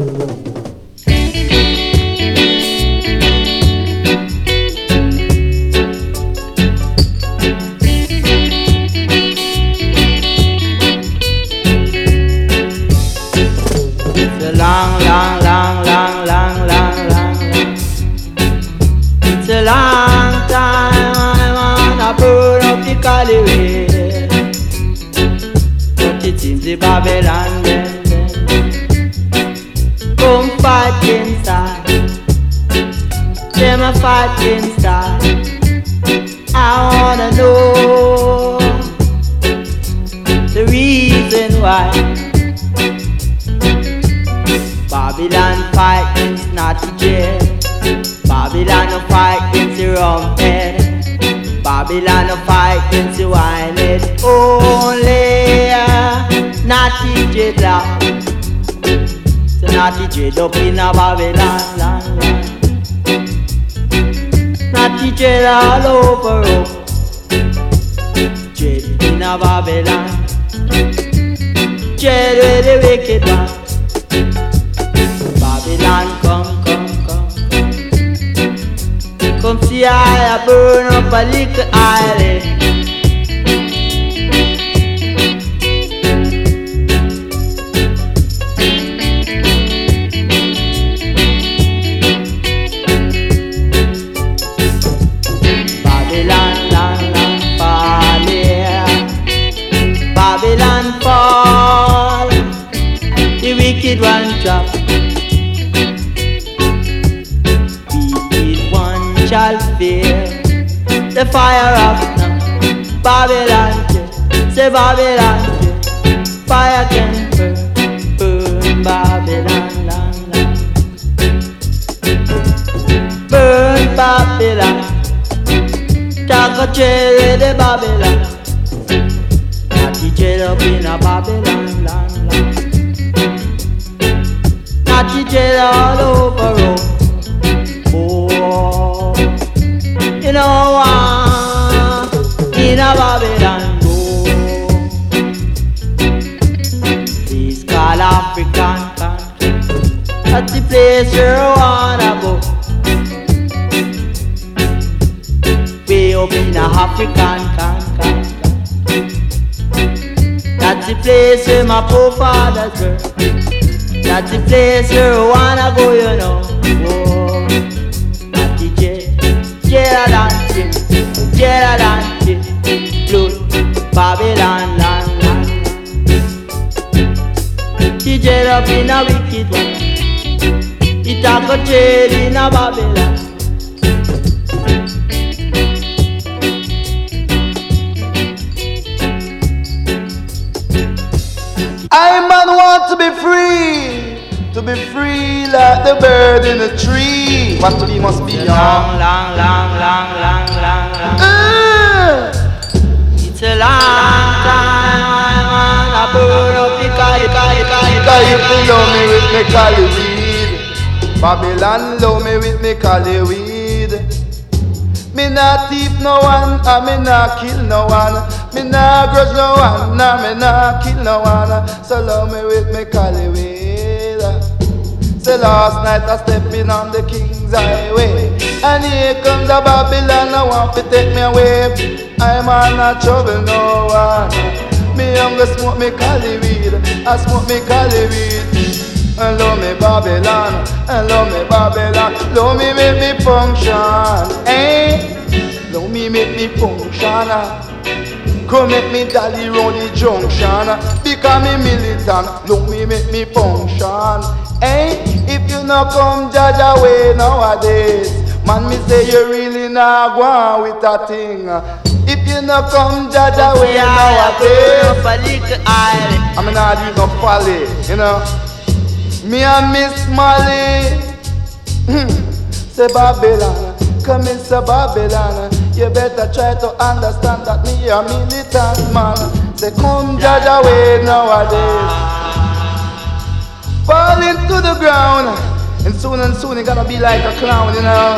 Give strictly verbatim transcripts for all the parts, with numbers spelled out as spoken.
Long, long, long, long, long, long, long. It's a long time I wanna burn up the Cali. But it seems the Babylon men come fight inside. Them a fight inside. I wanna know the reason why. Babylon fight against Natty J. Babylon no fight against the rum head. Babylon no fight against the wine head. Only uh, Natty J black. So Natty J up in a Babylon land, land. Natty J all over up. J in a Babylon. J with the wicked one. Babylon, come, come, come, come. Come see I burn up a little island. Babylon, land, land, fall, yeah. Babylon fall. The wicked one drop. Shall fear the fire of now. Babylon, say Babylon, fire can burn, burn Babylon, land, land. Burn Babylon, talk a cherry the Babylon. Natty jail up in a Babylon, land, land. Natty jail all over road. You know, uh, in a Babylon go. Please call African country. That's the place where I wanna go. Way up in a African country. That's the place where my forefathers were. That's the place where I wanna go, you know. Whoa. Jelalante, Jelalante, blood, Babylon, land, land. She jail up in a wicked one. It a go jail in a Babylon. I man want to be free, to be free like the bird in the tree. What to be must be long, long, long, long, long, long, long. Uh. It's a long time I wanna burn up the Cali, Cali, Cali, Cali. If you love me with me Cali weed, Babylon love me with me Cali weed. Me not thief no one, and me not kill no one. Me not grudge no one, nah me not kill no one. So love me with me Cali weed. Say last night I stepping on the King's Highway, and here comes a Babylon, I want to take me away. I'm on a trouble no one. Me younger smoke me Cali weed, I smoke me Cali weed. And love me Babylon, and love me Babylon. Love me make me function, eh? Love me make me function. Come make me dolly round the junction. Because me militant, love me make me function, eh? If you no come judge away nowadays, man me say you really not go on with a thing. If you no come judge away nowadays, I'm not do no folly, you know. Me and Miss Molly, say Babylon, come in say Babylon. You better try to understand that me a militant man. Say come judge away nowadays, falling to the ground, and soon and soon you gotta be like a clown, you know.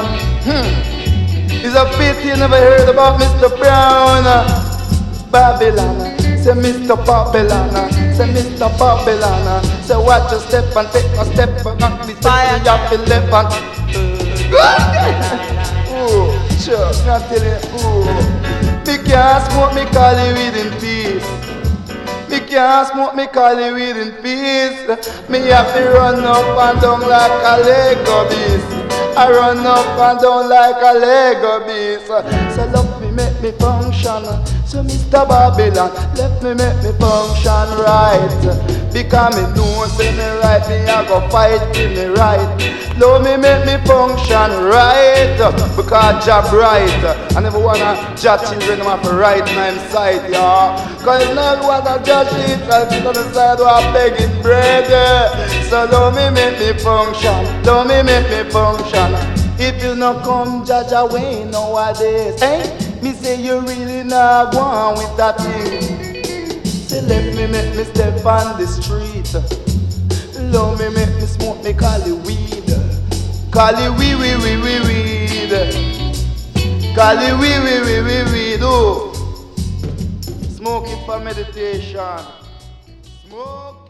Hmm. It's a pity you never heard about Mister Brown. Babylon. Say Mister Babylon, say Mister Babylon, say watch your step and take a step back. This fire you have to left and oh, sure, I'm telling you, oh. Me can't smoke me cali weed in peace. Me can't smoke me cali weed in peace. Me have to run up and down like a Lego beast. I run up and down like a Lego beast. So love me, make me function. So Mister Babylon, let me make me function right. Because me know say me right, me I go fight for me right. Love me, make me function right. Because job right. I never wanna judge children them have to right in my side, yeah. Cause it's not what I judge it, I'll sit on the side where I'm begging bread. So love me, make me function. Love me, make me function. If you no come judge away nowadays, eh? Me say you really not go on with that thing. Say let me make me step on the street. Love me make me smoke me cali weed. Cali weed, weed, weed, weed, weed. Cali weed, weed, weed, weed, weed. Oh, smoke it for meditation. Smoke.